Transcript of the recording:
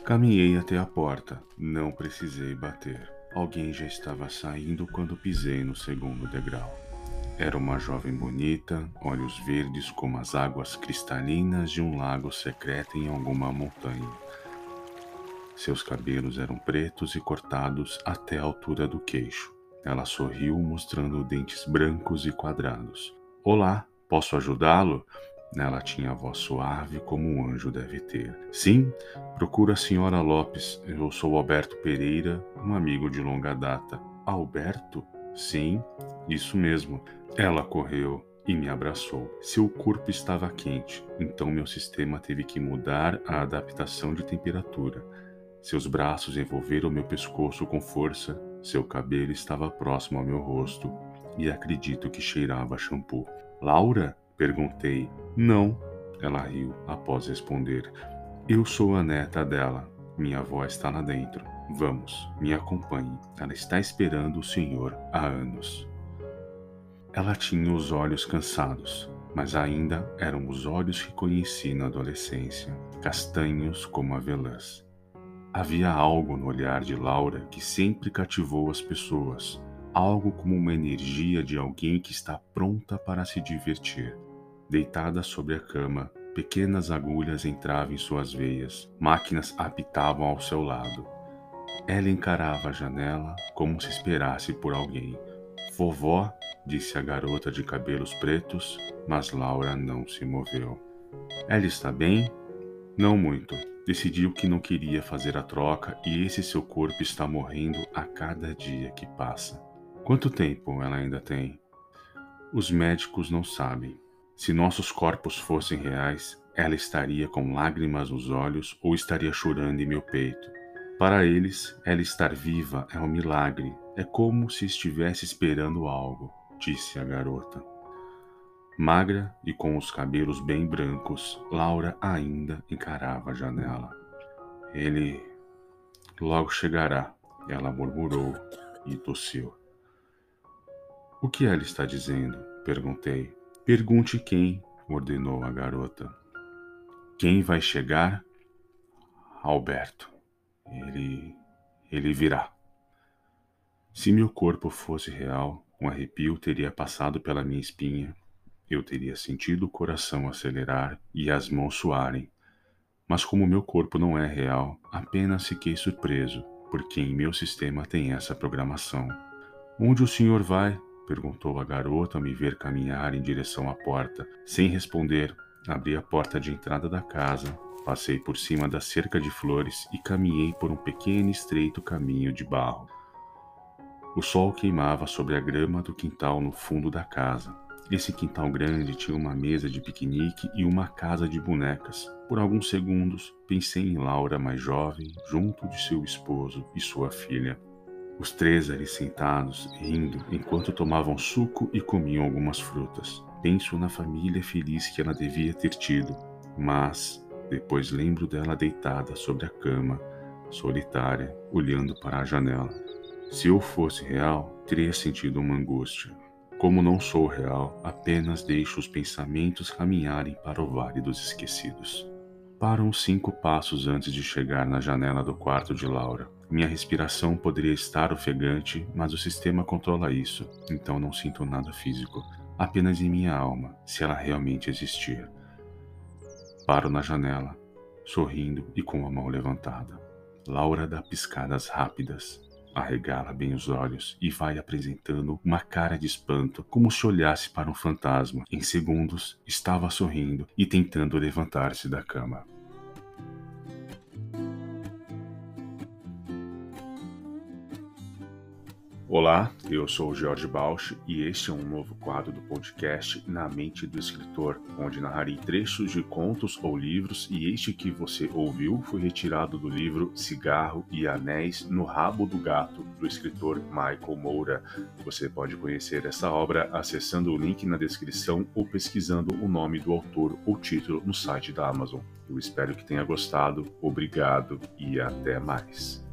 Caminhei até a porta, não precisei bater. Alguém já estava saindo quando pisei no segundo degrau. Era uma jovem bonita, olhos verdes como as águas cristalinas de um lago secreto em alguma montanha. Seus cabelos eram pretos e cortados até a altura do queixo. Ela sorriu, mostrando dentes brancos e quadrados. Olá, posso ajudá-lo? Ela tinha a voz suave como um anjo deve ter. Sim, procuro a senhora Lopes. Eu sou Alberto Pereira, um amigo de longa data. Alberto? Sim, isso mesmo. Ela correu e me abraçou. Seu corpo estava quente, então meu sistema teve que mudar a adaptação de temperatura. Seus braços envolveram meu pescoço com força, seu cabelo estava próximo ao meu rosto e acredito que cheirava a shampoo. Laura? Perguntei. Não, ela riu após responder. Eu sou a neta dela. Minha avó está lá dentro. Vamos, me acompanhe. Ela está esperando o senhor há anos. Ela tinha os olhos cansados, mas ainda eram os olhos que conheci na adolescência, castanhos como avelãs. Havia algo no olhar de Laura que sempre cativou as pessoas, algo como uma energia de alguém que está pronta para se divertir. Deitada sobre a cama, pequenas agulhas entravam em suas veias, máquinas apitavam ao seu lado. Ela encarava a janela como se esperasse por alguém. Vovó, disse a garota de cabelos pretos, mas Laura não se moveu. Ela está bem? Não muito. Decidiu que não queria fazer a troca e esse seu corpo está morrendo a cada dia que passa. Quanto tempo ela ainda tem? Os médicos não sabem. Se nossos corpos fossem reais, ela estaria com lágrimas nos olhos ou estaria chorando em meu peito. Para eles, ela estar viva é um milagre. É como se estivesse esperando algo, disse a garota. Magra e com os cabelos bem brancos, Laura ainda encarava a janela. Ele logo chegará, ela murmurou e tossiu. O que ela está dizendo? Perguntei. Pergunte quem, ordenou a garota. Quem vai chegar? Alberto. Ele virá. Se meu corpo fosse real, um arrepio teria passado pela minha espinha. Eu teria sentido o coração acelerar e as mãos suarem. Mas como meu corpo não é real, apenas fiquei surpreso, porque em meu sistema tem essa programação. Onde o senhor vai? Perguntou a garota ao me ver caminhar em direção à porta. Sem responder, abri a porta de entrada da casa, passei por cima da cerca de flores e caminhei por um pequeno e estreito caminho de barro. O sol queimava sobre a grama do quintal no fundo da casa. Esse quintal grande tinha uma mesa de piquenique e uma casa de bonecas. Por alguns segundos, pensei em Laura mais jovem, junto de seu esposo e sua filha. Os três ali sentados, rindo, enquanto tomavam suco e comiam algumas frutas. Penso na família feliz que ela devia ter tido, mas depois lembro dela deitada sobre a cama, solitária, olhando para a janela. Se eu fosse real, teria sentido uma angústia. Como não sou real, apenas deixo os pensamentos caminharem para o Vale dos Esquecidos. Paro uns 5 passos antes de chegar na janela do quarto de Laura. Minha respiração poderia estar ofegante, mas o sistema controla isso, então não sinto nada físico, apenas em minha alma, se ela realmente existir. Paro na janela, sorrindo e com a mão levantada. Laura dá piscadas rápidas, arregala bem os olhos e vai apresentando uma cara de espanto, como se olhasse para um fantasma. Em segundos, estava sorrindo e tentando levantar-se da cama. Olá, eu sou o Jorge Bausch e este é um novo quadro do podcast Na Mente do Escritor, onde narrarei trechos de contos ou livros e este que você ouviu foi retirado do livro Cigarro e Anéis no Rabo do Gato, do escritor Michael Moura. Você pode conhecer essa obra acessando o link na descrição ou pesquisando o nome do autor ou título no site da Amazon. Eu espero que tenha gostado, obrigado e até mais.